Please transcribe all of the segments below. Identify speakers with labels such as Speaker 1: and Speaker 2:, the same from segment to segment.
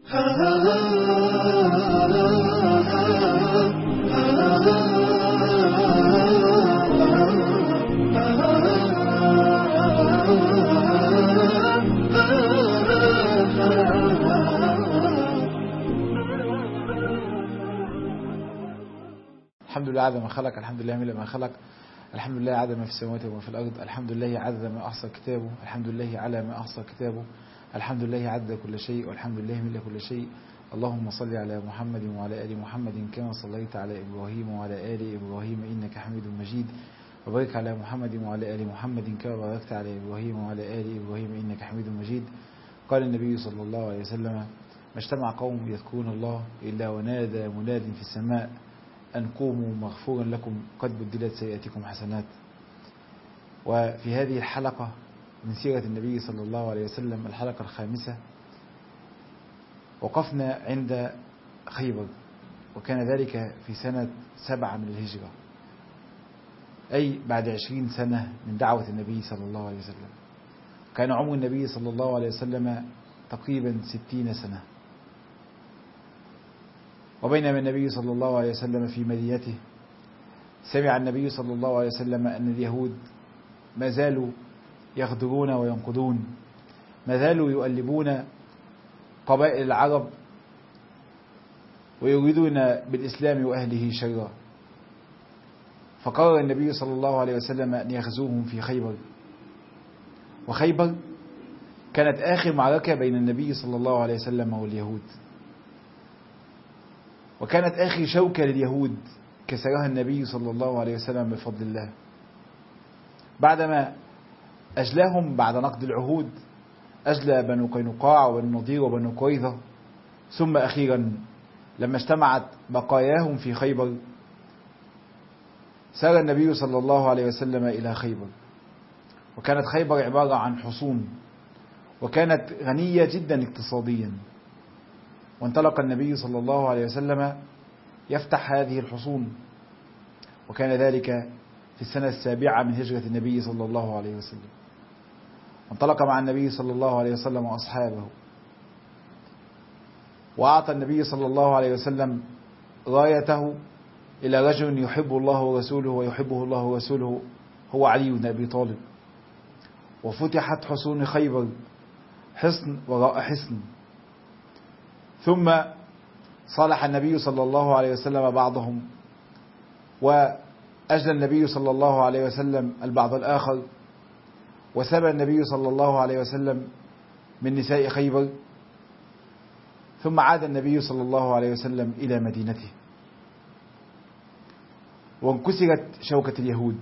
Speaker 1: الحمد لله عدد ما خلق، الحمد لله ملء ما خلق، الحمد لله عدد ما في السماوات وما في الأرض، الحمد لله عدد ما أحصى كتابه، الحمد لله على ما أحصى كتابه، الحمد لله عدد كل شيء، والحمد لله ملء كل شيء. اللهم صل على محمد وعلى آل محمد كما صليت على إبراهيم وعلى آل إبراهيم إنك حميد مجيد، وبارك على محمد وعلى آل محمد كما باركت على إبراهيم وعلى آل إبراهيم إنك حميد مجيد. قال النبي صلى الله عليه وسلم: ما اجتمع قوم يذكرون الله إلا ونادى مناد في السماء أن قوموا مغفورا لكم قد بدلت سيئاتكم حسنات. وفي هذه الحلقة من سيرة النبي صلى الله عليه وسلم، الحلقة الخامسة، وقفنا عند خيبر، وكان ذلك في سنة 7 من الهجرة، أي بعد 20 سنة من دعوة النبي صلى الله عليه وسلم. كان عمر النبي صلى الله عليه وسلم تقريبا 60 سنة. وبينما النبي صلى الله عليه وسلم في مدينته، سمع النبي صلى الله عليه وسلم أن اليهود ما زالوا يغدرون وينقضون، ما زالوا يؤلبون قبائل العرب ويريدون بالإسلام وأهله شرا. فقرر النبي صلى الله عليه وسلم أن يغزوهم في خيبر. وخيبر كانت آخر معركة بين النبي صلى الله عليه وسلم واليهود، وكانت آخر شوكة لليهود كسرها النبي صلى الله عليه وسلم بفضل الله، بعدما أجلاهم بعد نقض العهود، أجلى بنو قينقاع وبنو نضير وبنو قريظة، ثم أخيرا لما اجتمعت بقاياهم في خيبر سار النبي صلى الله عليه وسلم إلى خيبر. وكانت خيبر عبارة عن حصون، وكانت غنية جدا اقتصاديا. وانطلق النبي صلى الله عليه وسلم يفتح هذه الحصون، وكان ذلك في السنة 7 من هجرة النبي صلى الله عليه وسلم. وانطلق مع النبي صلى الله عليه وسلم وأصحابه، وأعطى النبي صلى الله عليه وسلم رايته إلى رجل يحب الله ورسوله ويحبه الله ورسوله، هو علي بن أبي طالب. وفتحت حصون خيبر حصن وراء حصن، ثم صالح النبي صلى الله عليه وسلم بعضهم، وأجلى النبي صلى الله عليه وسلم البعض الآخر، وسبى النبي صلى الله عليه وسلم من نساء خيبر، ثم عاد النبي صلى الله عليه وسلم إلى مدينته. وانكسرت شوكة اليهود،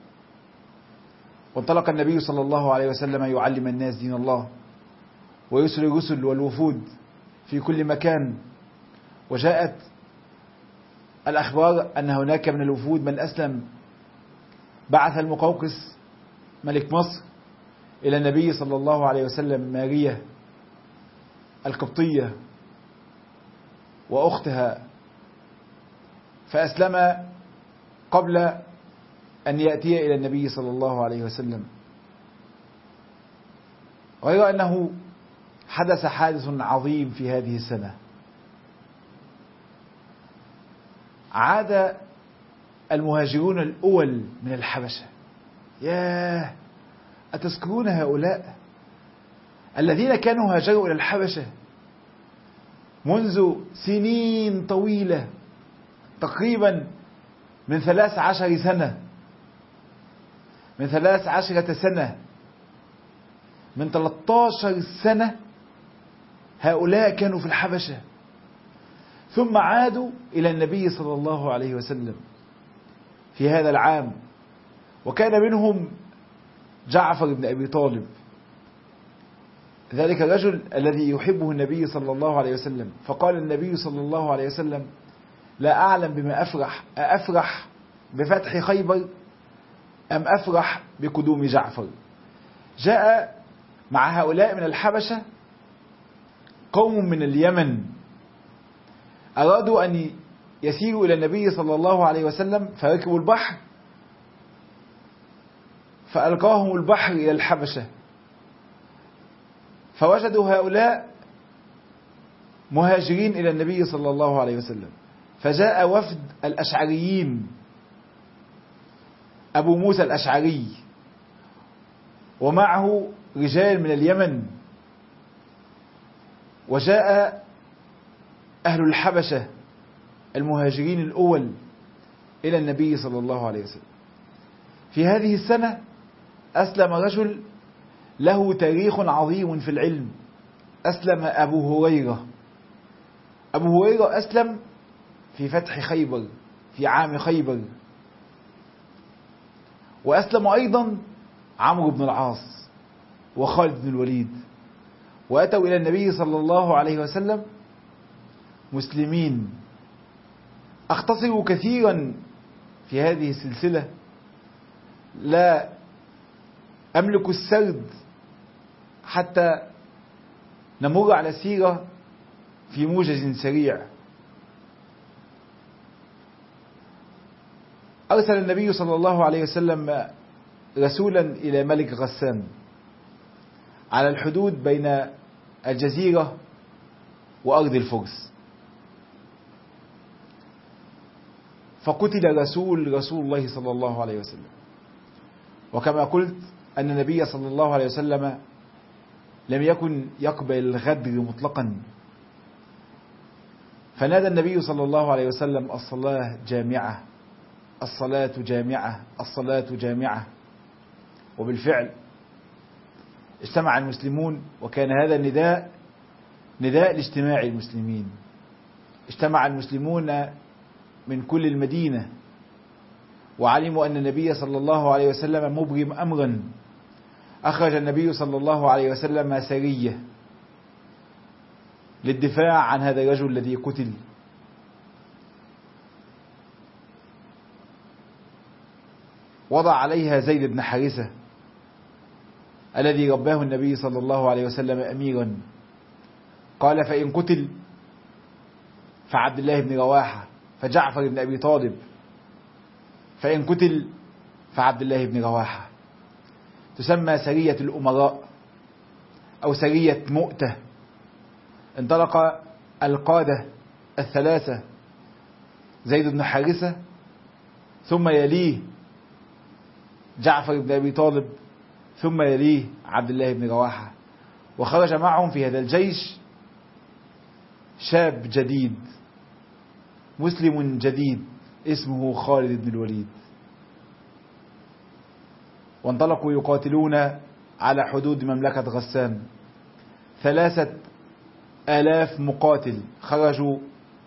Speaker 1: وانطلق النبي صلى الله عليه وسلم يعلم الناس دين الله، ويرسل الرسل والوفود في كل مكان. وجاءت الأخبار أن هناك من الوفود من أسلم. بعث المقوقس ملك مصر إلى النبي صلى الله عليه وسلم ماريا القبطية وأختها، فأسلم قبل أن يأتي إلى النبي صلى الله عليه وسلم. غير أنه حدث حادث عظيم في هذه السنة. عاد المهاجرون الأول من الحبشة. ياه، أتذكرون هؤلاء الذين كانوا هاجروا إلى الحبشة منذ سنين طويلة، تقريبا من 13 سنة، من 13 سنة، من 13 سنة هؤلاء كانوا في الحبشة، ثم عادوا إلى النبي صلى الله عليه وسلم في هذا العام. وكان منهم جعفر بن أبي طالب، ذلك الرجل الذي يحبه النبي صلى الله عليه وسلم. فقال النبي صلى الله عليه وسلم: لا أعلم بما أفرح بفتح خيبر أم أفرح بقدوم جعفر. جاء مع هؤلاء من الحبشة قوم من اليمن، أرادوا أن يسيروا إلى النبي صلى الله عليه وسلم، فركبوا البحر فألقاهم البحر إلى الحبشة، فوجدوا هؤلاء مهاجرين إلى النبي صلى الله عليه وسلم، فجاء وفد الأشعريين، أبو موسى الأشعري ومعه رجال من اليمن، وجاء أهل الحبشة المهاجرين الأول إلى النبي صلى الله عليه وسلم. في هذه السنة أسلم رجل له تاريخ عظيم في العلم، أسلم أبو هريرة. أبو هريرة أسلم في فتح خيبر في عام خيبر، وأسلم أيضا عمرو بن العاص وخالد بن الوليد، وأتوا إلى النبي صلى الله عليه وسلم مسلمين. أختصر كثيرا في هذه السلسلة، لا أملك السرد حتى نمر على سيرة في موجز سريع. أرسل النبي صلى الله عليه وسلم رسولا إلى ملك غسان على الحدود بين الجزيرة وأرض الفرس، فقتل رسول الله صلى الله عليه وسلم. وكما قلت أن النبي صلى الله عليه وسلم لم يكن يقبل الغدر مطلقا، فنادى النبي صلى الله عليه وسلم: الصلاة جامعة، الصلاة جامعة، الصلاة جامعة. وبالفعل اجتمع المسلمون، وكان هذا النداء نداء لاجتماع المسلمين. اجتمع المسلمون من كل المدينة، وعلموا أن النبي صلى الله عليه وسلم مبرم أمرا. أخرج النبي صلى الله عليه وسلم سرية للدفاع عن هذا الرجل الذي قتل. وضع عليها زيد بن حارثة الذي رباه النبي صلى الله عليه وسلم أميرا. قال: فإن قتل فعبد الله بن رواحة، فجعفر بن أبي طالب، فإن قتل فعبد الله بن رواحة. تسمى سرية الأمراء أو سرية مؤتة. انطلق القادة الثلاثة: زيد بن حارثة، ثم يليه جعفر بن أبي طالب، ثم يليه عبد الله بن رواحة. وخرج معهم في هذا الجيش شاب جديد مسلم جديد اسمه خالد بن الوليد. وانطلقوا يقاتلون على حدود مملكة غسان. 3000 مقاتل خرجوا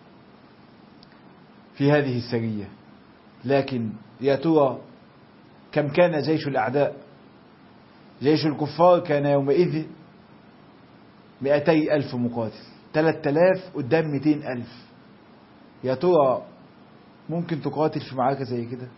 Speaker 1: في هذه السرية. لكن يا ترى كم كان جيش الأعداء؟ جيش الكفار كان يومئذ 200,000 مقاتل. 3000 قدام 200,000. يا ترى ممكن تقاتل في معركة زي كده؟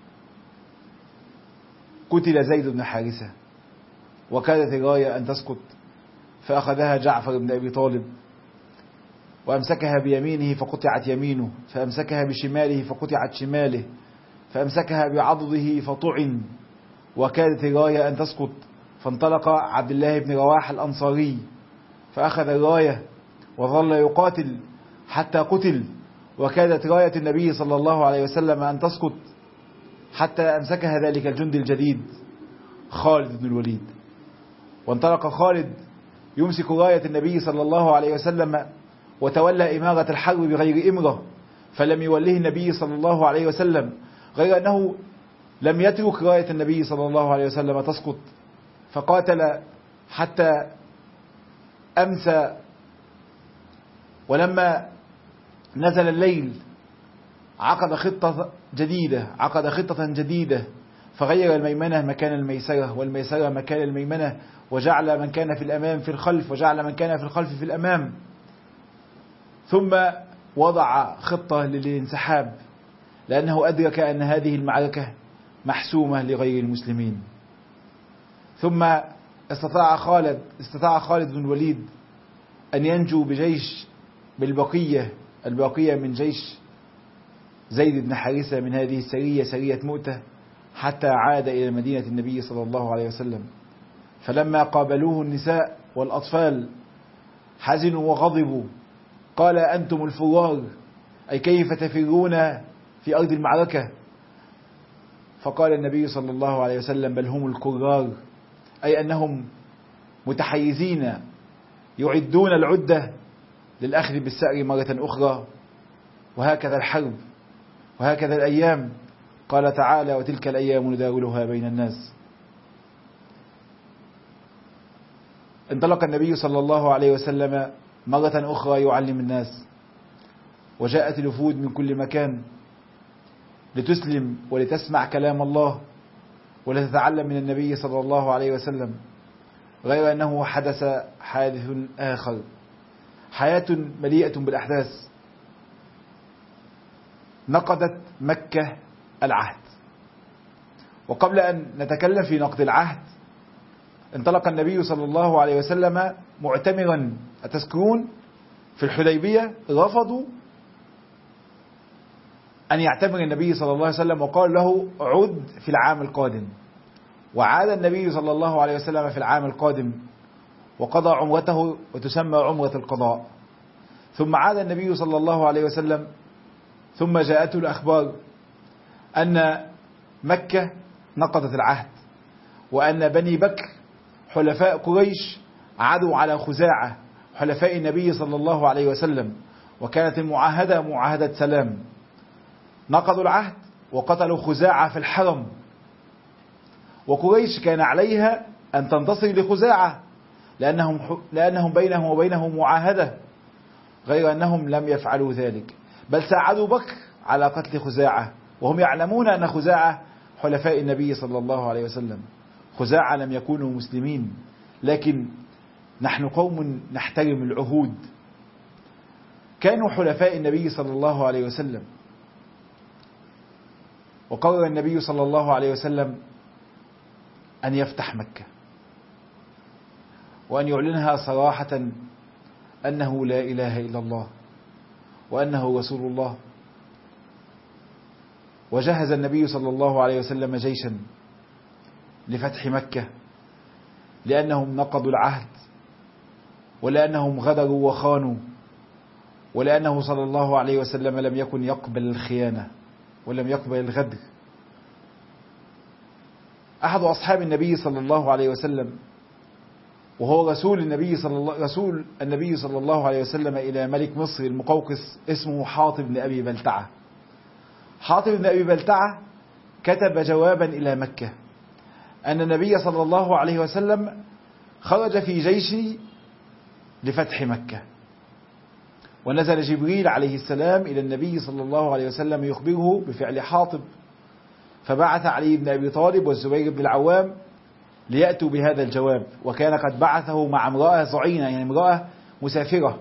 Speaker 1: قتل زيد بن حارثة، وكادت الراية أن تسقط، فأخذها جعفر بن أبي طالب وأمسكها بيمينه فقطعت يمينه، فأمسكها بشماله فقطعت شماله، فأمسكها بعضده فطعن، وكادت الراية أن تسقط. فانطلق عبد الله بن رواحة الأنصاري فأخذ الراية وظل يقاتل حتى قتل، وكادت راية النبي صلى الله عليه وسلم أن تسقط حتى أمسكها ذلك الجندي الجديد خالد بن الوليد. وانطلق خالد يمسك راية النبي صلى الله عليه وسلم، وتولى إمارة الحرب بغير إمرة، فلم يوله النبي صلى الله عليه وسلم، غير أنه لم يترك راية النبي صلى الله عليه وسلم تسقط، فقاتل حتى أمسى. ولما نزل الليل عقد خطة جديدة، فغير الميمنة مكان الميسرة، والميسرة مكان الميمنة، وجعل من كان في الأمام في الخلف، وجعل من كان في الخلف في الأمام. ثم وضع خطة للانسحاب، لأنه أدرك أن هذه المعركة محسومة لغير المسلمين. ثم استطاع خالد بن الوليد أن ينجو بجيش البقية من جيش زيد بن حارثة من هذه السرية، سرية مؤتة، حتى عاد إلى مدينة النبي صلى الله عليه وسلم. فلما قابلوه النساء والأطفال حزنوا وغضبوا، قال أنتم الفرار، أي كيف تفرون في أرض المعركة؟ فقال النبي صلى الله عليه وسلم بل هم الكرار، أي أنهم متحيزين يعدون العدة للأخذ بالسأر مرة أخرى. وهكذا الحرب وهكذا الأيام. قال تعالى وتلك الأيام نداولها بين الناس. انطلق النبي صلى الله عليه وسلم مرة أخرى يعلم الناس، وجاءت الوفود من كل مكان لتسلم ولتسمع كلام الله ولتتعلم من النبي صلى الله عليه وسلم. غير أنه حدث حادث آخر، حياة مليئة بالأحداث نقضت مكة العهد. وقبل أن نتكلم في نقض العهد، انطلق النبي صلى الله عليه وسلم معتمرا. أتذكرون في الحديبية رفضوا أن يعتمر النبي صلى الله عليه وسلم، وقال له عد في العام القادم. وعاد النبي صلى الله عليه وسلم في العام القادم وقضى عمرته، وتسمى عمرة القضاء. ثم عاد النبي صلى الله عليه وسلم، ثم جاءته الأخبار أن مكة نقضت العهد، وأن بني بكر حلفاء قريش عادوا على خزاعة حلفاء النبي صلى الله عليه وسلم، وكانت المعاهدة معاهدة سلام. نقضوا العهد وقتلوا خزاعة في الحرم، وقريش كان عليها أن تنتصر لخزاعة لأنهم بينهم وبينهم معاهدة، غير أنهم لم يفعلوا ذلك، بل ساعدوا بكر على قتل خزاعة، وهم يعلمون أن خزاعة حلفاء النبي صلى الله عليه وسلم. خزاعة لم يكونوا مسلمين، لكن نحن قوم نحترم العهود. كانوا حلفاء النبي صلى الله عليه وسلم. وقرر النبي صلى الله عليه وسلم أن يفتح مكة، وأن يعلنها صراحة أنه لا إله إلا الله وأنه رسول الله. وجهز النبي صلى الله عليه وسلم جيشا لفتح مكة، لأنهم نقضوا العهد، ولأنهم غدروا وخانوا، ولأنه صلى الله عليه وسلم لم يكن يقبل الخيانة ولم يقبل الغدر. أحد أصحاب النبي صلى الله عليه وسلم، وهو رسول النبي صلى الله عليه وسلم إلى ملك مصر المقوقس، اسمه حاطب بن أبي بلتعة. حاطب بن أبي بلتعة كتب جوابا إلى مكة أن النبي صلى الله عليه وسلم خرج في جيش لفتح مكة، ونزل جبريل عليه السلام إلى النبي صلى الله عليه وسلم يخبره بفعل حاطب، فبعث علي بن أبي طالب والزبير بن العوام ليأتوا بهذا الجواب. وكان قد بعثه مع امرأة ضعينة، يعني امرأة مسافرة.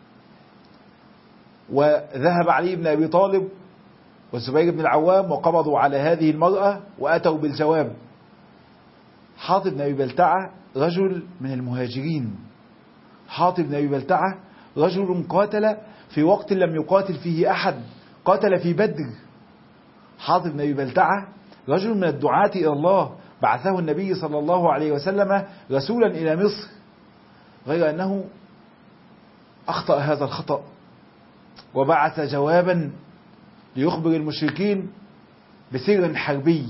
Speaker 1: وذهب علي بن أبي طالب والزبير بن العوام وقبضوا على هذه المرأة وأتوا بالجواب. حاطب بن أبي بلتعة رجل من المهاجرين. حاطب بن أبي بلتعة رجل قاتل في وقت لم يقاتل فيه أحد، قاتل في بدر. حاطب بن أبي بلتعة رجل من الدعاة إلى الله، بعثه النبي صلى الله عليه وسلم رسولا إلى مصر، غير أنه أخطأ هذا الخطأ وبعث جوابا ليخبر المشركين بسر حربي.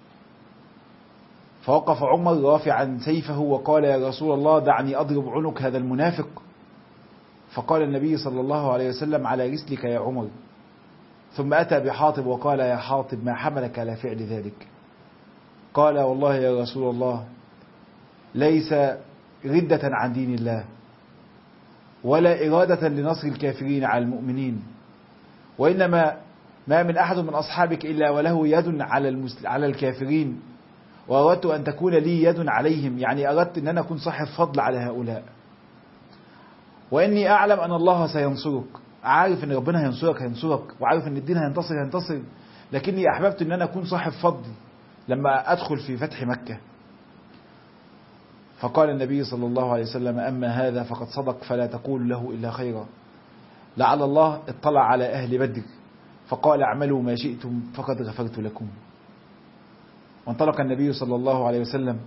Speaker 1: فوقف عمر رافعا سيفه وقال يا رسول الله دعني أضرب عنق هذا المنافق. فقال النبي صلى الله عليه وسلم على رسلك يا عمر. ثم أتى بحاطب وقال يا حاطب ما حملك على فعل ذلك؟ قال والله يا رسول الله ليس ردة عن دين الله ولا إرادة لنصر الكافرين على المؤمنين، وإنما ما من أحد من أصحابك إلا وله يد على الكافرين، وأردت أن تكون لي يد عليهم، يعني أردت أن أنا أكون صاحب فضل على هؤلاء، وإني أعلم أن الله سينصرك، عارف أن ربنا هينصرك، وعارف أن الدين هينتصر، لكني أحببت أن أنا أكون صاحب فضل لما أدخل في فتح مكة. فقال النبي صلى الله عليه وسلم أما هذا فقد صدق فلا تقول له إلا خيرا، لعل الله اطلع على أهل بدر فقال اعملوا ما شئتم فقد غفرت لكم. وانطلق النبي صلى الله عليه وسلم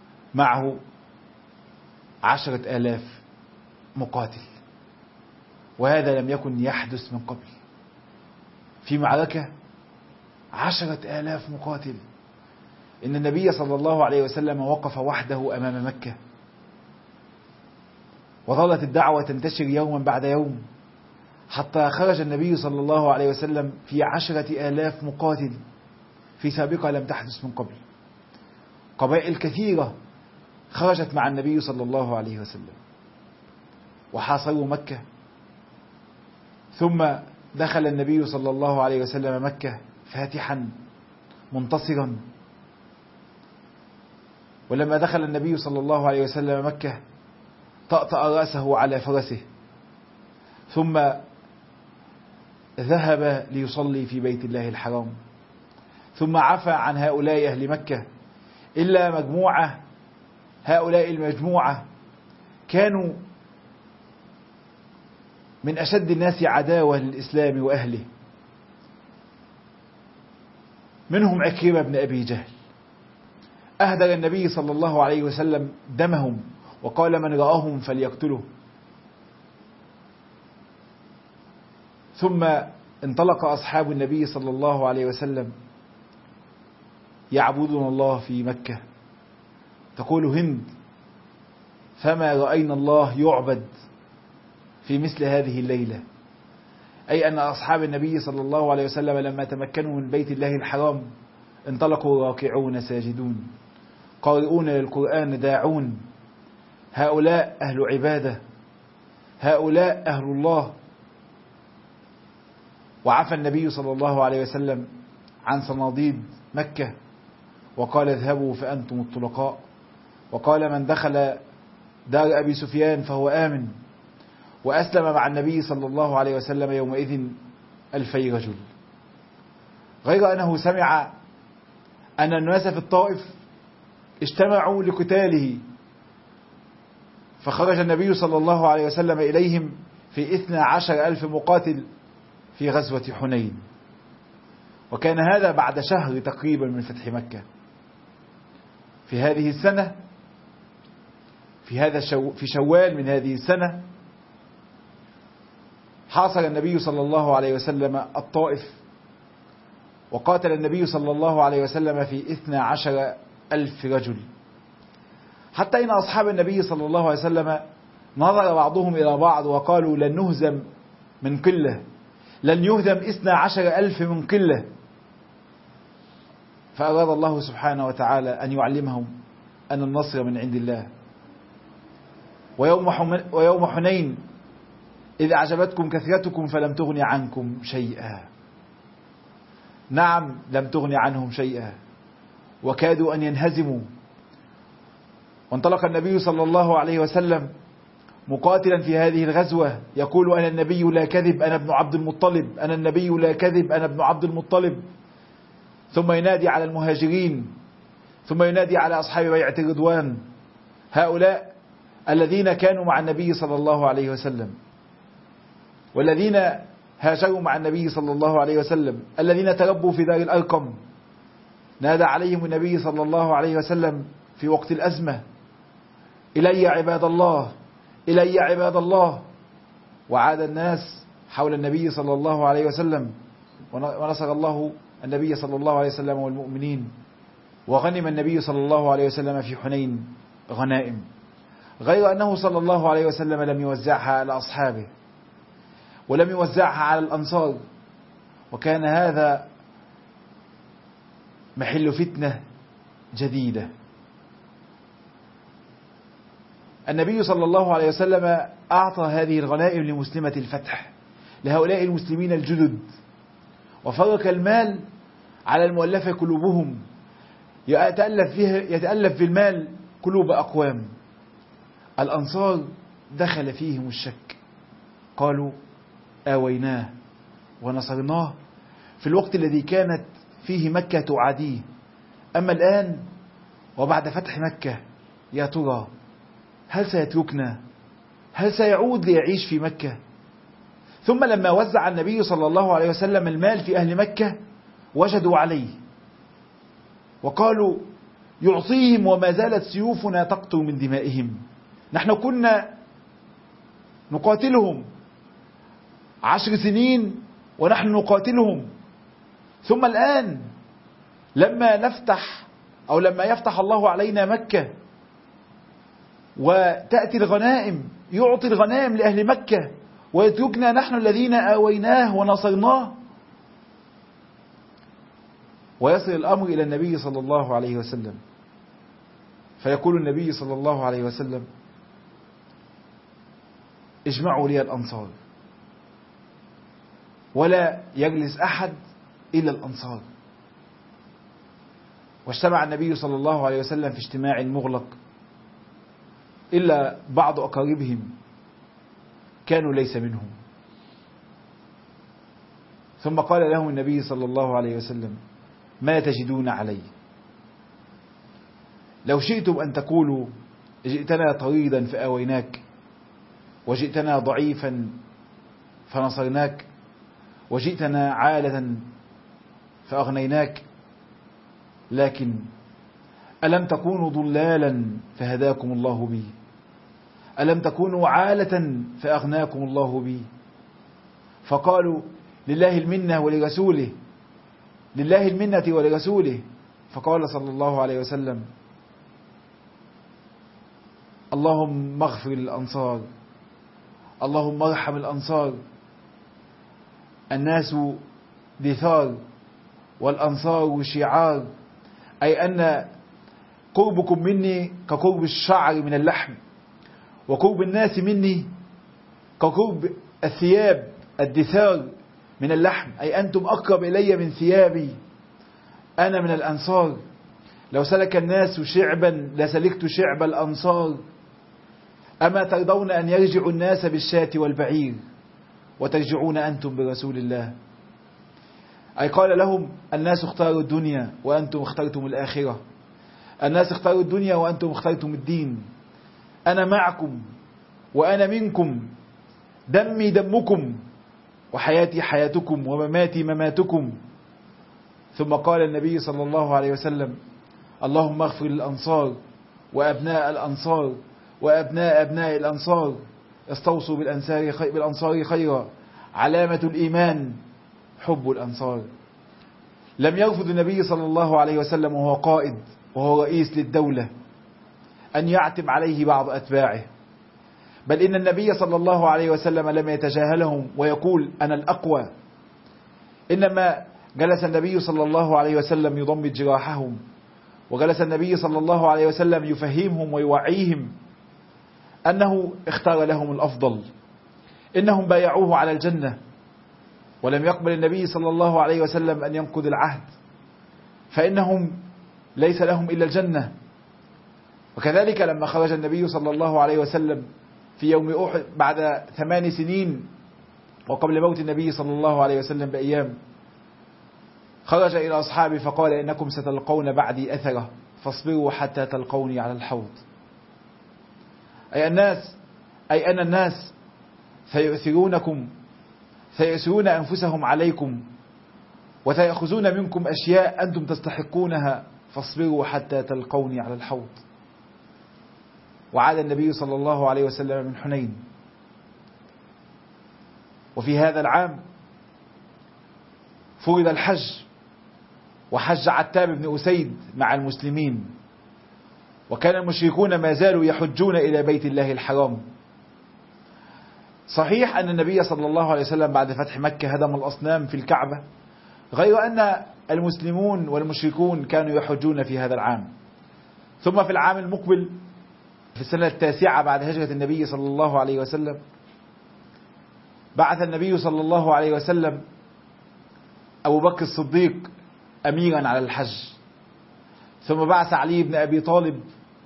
Speaker 1: معه 10,000 مقاتل، وهذا لم يكن يحدث من قبل. في معركة 10,000 مقاتل، إن النبي صلى الله عليه وسلم وقف وحده أمام مكة، وظلت الدعوة تنتشر يوما بعد يوم، حتى خرج النبي صلى الله عليه وسلم في 10,000 مقاتل في سابقة لم تحدث من قبل. قبائل كثيرة خرجت مع النبي صلى الله عليه وسلم وحاصروا مكة، ثم دخل النبي صلى الله عليه وسلم مكة فاتحا منتصرا. ولما دخل النبي صلى الله عليه وسلم مكة طأطأ رأسه على فرسه، ثم ذهب ليصلي في بيت الله الحرام، ثم عفى عن هؤلاء أهل مكة إلا مجموعة. هؤلاء المجموعة كانوا من أشد الناس عداوة للإسلام وأهله، منهم عكرمة بن أبي جهل، أهدر النبي صلى الله عليه وسلم دمهم وقال من رآهم فليقتله. ثم انطلق أصحاب النبي صلى الله عليه وسلم يعبدون الله في مكة. تقول هند: فما رأينا الله يعبد في مثل هذه الليلة، أي أن أصحاب النبي صلى الله عليه وسلم لما تمكنوا من بيت الله الحرام انطلقوا راكعون ساجدون قارئون للقرآن داعون. هؤلاء أهل عبادة، هؤلاء أهل الله. وعفى النبي صلى الله عليه وسلم عن صناديد مكة وقال: اذهبوا فأنتم الطلقاء. وقال: من دخل دار أبي سفيان فهو آمن. وأسلم مع النبي صلى الله عليه وسلم يومئذ 2000 رجل. غير أنه سمع أن الناس في الطائف اجتمعوا لقتاله، فخرج النبي صلى الله عليه وسلم إليهم في 12,000 مقاتل في غزوة حنين. وكان هذا بعد شهر تقريبا من فتح مكة. في هذه السنة، في شوال من هذه السنة، حاصر النبي صلى الله عليه وسلم الطائف، وقاتل النبي صلى الله عليه وسلم في 12,000 رجل، حتى إن أصحاب النبي صلى الله عليه وسلم نظر بعضهم إلى بعض وقالوا: لن نهزم من قلة، لن يهزم 12,000 من قلة. فأراد الله سبحانه وتعالى أن يعلمهم أن النصر من عند الله. ويوم حنين إذ أعجبتكم كثرتكم فلم تغن عنكم شيئا. نعم، لم تغن عنهم شيئا وكادوا أن ينهزموا. وانطلق النبي صلى الله عليه وسلم مقاتلا في هذه الغزوة يقول: أنا النبي لا كذب، أنا ابن عبد المطلب، أنا النبي لا كذب، أنا ابن عبد المطلب. ثم ينادي على المهاجرين، ثم ينادي على أصحاب بيعة الرضوان، هؤلاء الذين كانوا مع النبي صلى الله عليه وسلم، والذين هاجروا مع النبي صلى الله عليه وسلم، الذين تربوا في دار الأرقم. نادى عليهم النبي صلى الله عليه وسلم في وقت الأزمة: إلي عباد الله، إلي عباد الله. وعاد الناس حول النبي صلى الله عليه وسلم، ونصر الله النبي صلى الله عليه وسلم والمؤمنين، وغنم النبي صلى الله عليه وسلم في حنين غنائم، غير أنه صلى الله عليه وسلم لم يوزعها على أصحابه ولم يوزعها على الأنصار. وكان هذا محل فتنة جديدة. النبي صلى الله عليه وسلم أعطى هذه الغنائم لمسلمة الفتح، لهؤلاء المسلمين الجدد، وفرق المال على المؤلفة قلوبهم، يتألف في المال قلوب أقوام. الأنصار دخل فيهم الشك، قالوا: آويناه ونصرناه في الوقت الذي كانت فيه مكة تعاديه، أما الآن وبعد فتح مكة يا ترى هل سيتركنا؟ هل سيعود ليعيش في مكة؟ ثم لما وزع النبي صلى الله عليه وسلم المال في أهل مكة وجدوا عليه وقالوا: يعطيهم وما زالت سيوفنا تقطر من دمائهم، نحن كنا نقاتلهم 10 سنين ونحن نقاتلهم، ثم الآن لما نفتح أو لما يفتح الله علينا مكة وتأتي الغنائم، يعطي الغنائم لأهل مكة ويتركنا نحن الذين آويناه ونصرناه. ويصل الأمر إلى النبي صلى الله عليه وسلم، فيقول النبي صلى الله عليه وسلم: اجمعوا لي الأنصار. ولا يجلس أحد إلا الأنصار. واجتمع النبي صلى الله عليه وسلم في اجتماع مغلق إلا بعض أقاربهم كانوا ليس منهم. ثم قال لهم النبي صلى الله عليه وسلم: ما تجدون علي؟ لو شئتم أن تقولوا جئتنا طريدا فآويناك، وجئتنا ضعيفا فنصرناك، وجئتنا عالة فأغنيناك، لكن ألم تكونوا ضلالا فهداكم الله بي؟ ألم تكونوا عالة فأغناكم الله بي؟ فقالوا: لله المنة ولرسوله، لله المنة ولرسوله. فقال صلى الله عليه وسلم: اللهم اغفر للأنصار، اللهم ارحم الأنصار، الناس دثار والأنصار شعار، أي أن قربكم مني كقرب الشعر من اللحم، وقرب الناس مني كقرب الثياب الدثار من اللحم، أي أنتم أقرب إلي من ثيابي، أنا من الأنصار. لو سلك الناس شعبا لسلكت شعب الأنصار. أما ترضون أن يرجع الناس بالشاة والبعير وترجعون أنتم برسول الله؟ أي قال لهم: الناس اختاروا الدنيا وأنتم اخترتم الآخرة، الناس اختاروا الدنيا وأنتم اخترتم الدين. أنا معكم وأنا منكم، دمي دمكم وحياتي حياتكم ومماتي مماتكم. ثم قال النبي صلى الله عليه وسلم: اللهم اغفر للأنصار وأبناء الأنصار وأبناء أبناء الأنصار، استوصوا بالأنصار خيرا، علامة الإيمان حب الأنصار. لم يرفض النبي صلى الله عليه وسلم وهو قائد وهو رئيس للدولة أن يعتم عليه بعض أتباعه، بل إن النبي صلى الله عليه وسلم لم يتجاهلهم ويقول أنا الأقوى. إنما جلس النبي صلى الله عليه وسلم يضمد جراحهم، وجلس النبي صلى الله عليه وسلم يفهمهم ويوعيهم أنه اختار لهم الأفضل، إنهم بايعوه على الجنة، ولم يقبل النبي صلى الله عليه وسلم أن ينقض العهد، فإنهم ليس لهم إلا الجنة. وكذلك لما خرج النبي صلى الله عليه وسلم في يوم أحد بعد 8 سنين وقبل موت النبي صلى الله عليه وسلم بأيام، خرج إلى أصحابه فقال: إنكم ستلقون بعدي أثرة فاصبروا حتى تلقوني على الحوض. أي أن الناس سيؤثرونكم، سيؤثرون أنفسهم عليكم، وسيأخذون منكم أشياء أنتم تستحقونها، فاصبروا حتى تلقوني على الحوض. وعاد النبي صلى الله عليه وسلم من حنين، وفي هذا العام فرض الحج، وحج عتاب بن أسيد مع المسلمين، وكان المشركون ما زالوا يحجون إلى بيت الله الحرام. صحيح أن النبي صلى الله عليه وسلم بعد فتح مكة هدم الأصنام في الكعبة، غير أن المسلمون والمشركون كانوا يحجون في هذا العام. ثم في العام المقبل في السنة 9 بعد هجرة النبي صلى الله عليه وسلم، بعث النبي صلى الله عليه وسلم أبو بكر الصديق أميرا على الحج، ثم بعث علي بن أبي طالب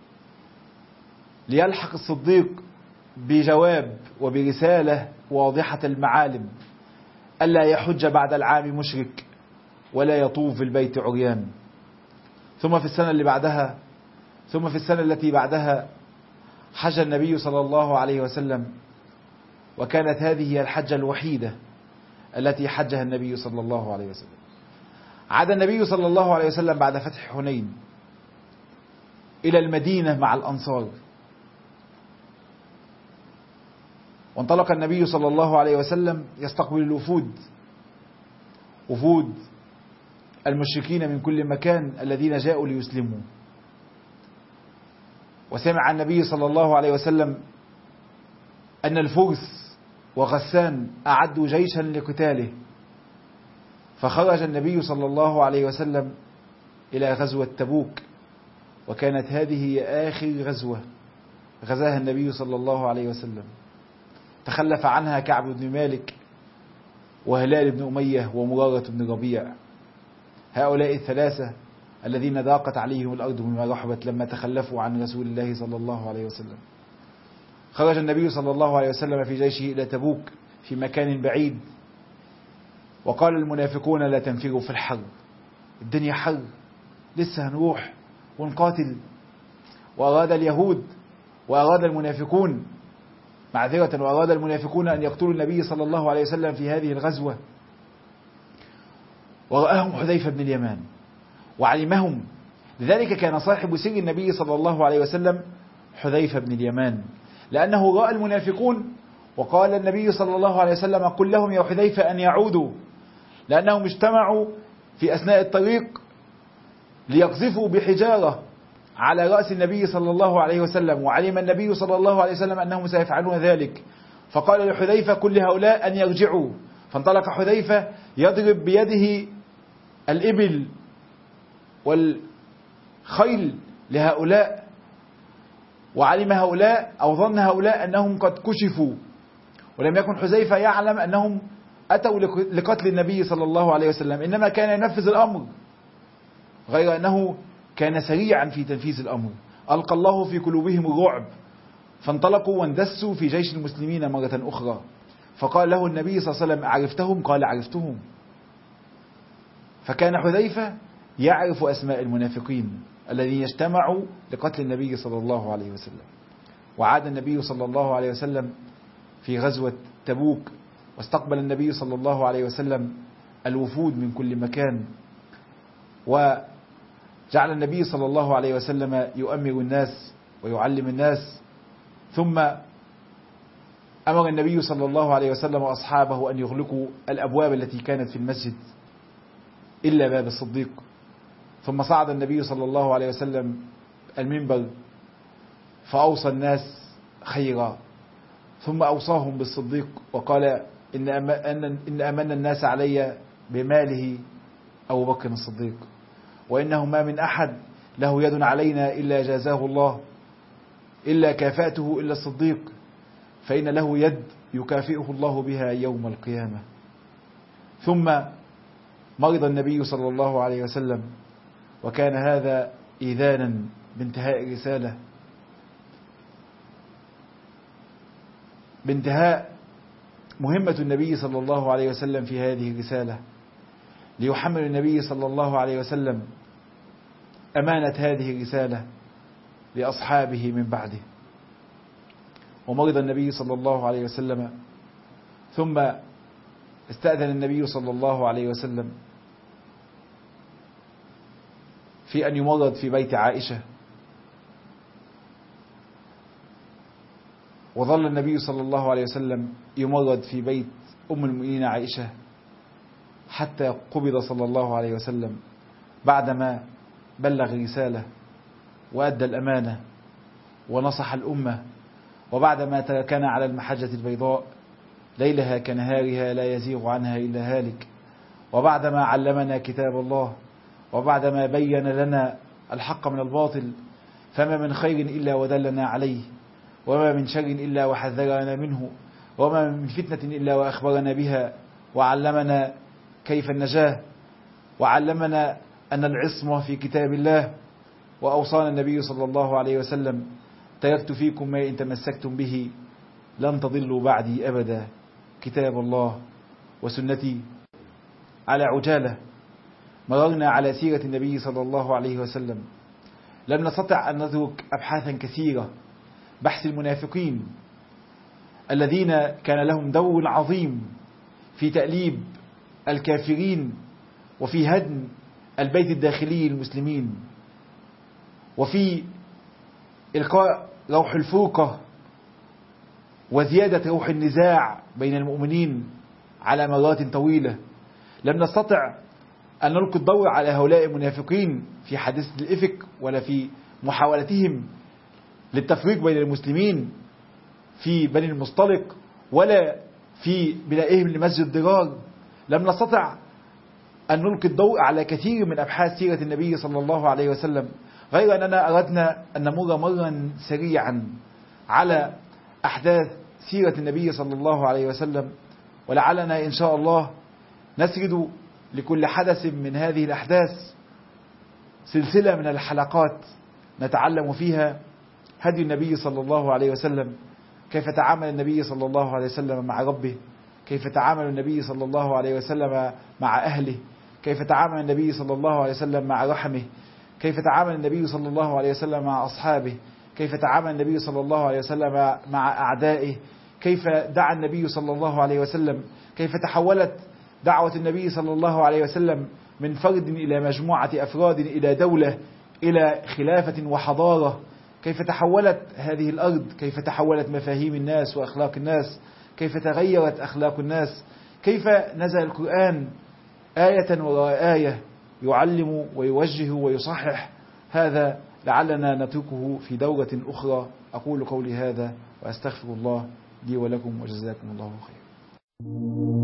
Speaker 1: ليلحق الصديق بجواب وبرسالة واضحة المعالم ألا يحج بعد العام مشرك ولا يطوف في البيت عريان. ثم في السنة التي بعدها حج النبي صلى الله عليه وسلم، وكانت هذه هي الحجة الوحيدة التي حجها النبي صلى الله عليه وسلم. عاد النبي صلى الله عليه وسلم بعد فتح حنين إلى المدينة مع الأنصار، وانطلق النبي صلى الله عليه وسلم يستقبل الوفود، وفود المشركين من كل مكان الذين جاءوا ليسلموا. وسمع النبي صلى الله عليه وسلم أن الفرس وغسان أعدوا جيشا لقتاله، فخرج النبي صلى الله عليه وسلم إلى غزوة تبوك، وكانت هذه هي آخر غزوة غزاها النبي صلى الله عليه وسلم. تخلف عنها كعب بن مالك وهلال بن أمية ومرارة بن ربيع، هؤلاء الثلاثة الذين ضاقت عليهم الأرض بما رحبت لما تخلفوا عن رسول الله صلى الله عليه وسلم. خرج النبي صلى الله عليه وسلم في جيشه إلى تبوك في مكان بعيد، وقال المنافقون لا تنفروا في الحر، الدنيا حر، لسه هنروح ونقاتل. وأراد اليهود وأراد المنافقون معذرة وأراد المنافقون أن يقتلوا النبي صلى الله عليه وسلم في هذه الغزوة، ورآهم حذيفة بن اليمان وعلمهم، لذلك كان صاحب سر النبي صلى الله عليه وسلم حذيفة بن اليمان، لأنه رأى المنافقون وقال النبي صلى الله عليه وسلم قل لهم يا حذيفة أن يعودوا، لأنهم اجتمعوا في أثناء الطريق ليقذفوا بحجارة على رأس النبي صلى الله عليه وسلم، وعلم النبي صلى الله عليه وسلم أنهم سيفعلون ذلك، فقال لحذيفة كل هؤلاء أن يرجعوا. فانطلق حذيفة يضرب بيده الإبل والخيل لهؤلاء، وعلم هؤلاء أو ظن هؤلاء أنهم قد كشفوا، ولم يكن حذيفة يعلم أنهم أتوا لقتل النبي صلى الله عليه وسلم، إنما كان ينفذ الأمر، غير أنه كان سريعا في تنفيذ الأمر. ألقى الله في قلوبهم الرعب، فانطلقوا واندسوا في جيش المسلمين مرة أخرى. فقال له النبي صلى الله عليه وسلم عرفتهم؟ قال عرفتهم. فكان حذيفة يعرف أسماء المنافقين الذين اجتمعوا لقتل النبي صلى الله عليه وسلم. وعاد النبي صلى الله عليه وسلم في غزوة تبوك، واستقبل النبي صلى الله عليه وسلم الوفود من كل مكان، وجعل النبي صلى الله عليه وسلم يؤمر الناس ويعلم الناس. ثم أمر النبي صلى الله عليه وسلم وأصحابه أن يغلقوا الأبواب التي كانت في المسجد إلا باب الصديق. ثم صعد النبي صلى الله عليه وسلم المنبر فأوصى الناس خيرا، ثم أوصاهم بالصديق وقال إن أمن الناس علي بماله أبو بكر الصديق، وإنه ما من أحد له يد علينا إلا جازاه الله، إلا كافأته إلا الصديق، فإن له يد يكافئه الله بها يوم القيامة. ثم مرض النبي صلى الله عليه وسلم، وكان هذا إذانا بانتهاء الرسالة، بانتهاء مهمة النبي صلى الله عليه وسلم في هذه الرسالة، ليحمل النبي صلى الله عليه وسلم أمانة هذه الرسالة لأصحابه من بعده. ومرض النبي صلى الله عليه وسلم، ثم استأذن النبي صلى الله عليه وسلم في أن يمرض في بيت عائشة، وظل النبي صلى الله عليه وسلم يمرض في بيت أم المؤمنين عائشة حتى قبض صلى الله عليه وسلم بعدما بلغ رسالة وأدى الأمانة ونصح الأمة، وبعدما كان على المحجة البيضاء ليلها كنهارها لا يزيغ عنها إلا هالك، وبعدما علمنا كتاب الله، وبعدما بين لنا الحق من الباطل، فما من خير إلا ودلنا عليه، وما من شر إلا وحذرنا منه، وما من فتنة إلا وأخبرنا بها، وعلمنا كيف النجاة، وعلمنا أن العصمة في كتاب الله. وأوصانا النبي صلى الله عليه وسلم تركت فيكم ما إن تمسكتم به لن تضلوا بعدي أبدا، كتاب الله وسنتي. على عجالة مررنا على سيرة النبي صلى الله عليه وسلم، لم نستطع أن نترك أبحاثا كثيرة، بحث المنافقين الذين كان لهم دور عظيم في تأليب الكافرين وفي هدم البيت الداخلي المسلمين، وفي إلقاء روح الفرقة وزيادة روح النزاع بين المؤمنين على مرات طويلة. لم نستطع أن نلقي الضوء على هؤلاء المنافقين في حادثة الإفك ولا في محاولتهم للتفريق بين المسلمين في بني المصطلق ولا في بنائهم لمسجد ضرار. لم نستطع أن نلقي الضوء على كثير من أبحاث سيرة النبي صلى الله عليه وسلم، غير أننا أردنا أن نمر مرا سريعا على أحداث سيرة النبي صلى الله عليه وسلم، ولعلنا إن شاء الله نسرد لكل حدث من هذه الأحداث سلسلة من الحلقات نتعلم فيها هدي النبي صلى الله عليه وسلم، كيف تعامل النبي صلى الله عليه وسلم مع ربه، كيف تعامل النبي صلى الله عليه وسلم مع أهله، كيف تعامل النبي صلى الله عليه وسلم مع رحمه، كيف تعامل النبي صلى الله عليه وسلم مع أصحابه، كيف تعامل النبي صلى الله عليه وسلم مع أعدائه، كيف دعا النبي صلى الله عليه وسلم، كيف تحولت دعوة النبي صلى الله عليه وسلم من فرد إلى مجموعة أفراد إلى دولة إلى خلافة وحضارة، كيف تحولت هذه الأرض، كيف تحولت مفاهيم الناس وأخلاق الناس، كيف تغيرت أخلاق الناس، كيف نزل القرآن آية وراء آية يعلم ويوجه ويصحح. هذا لعلنا نتركه في دورة أخرى. أقول قولي هذا وأستغفر الله لي ولكم وجزاكم الله خير.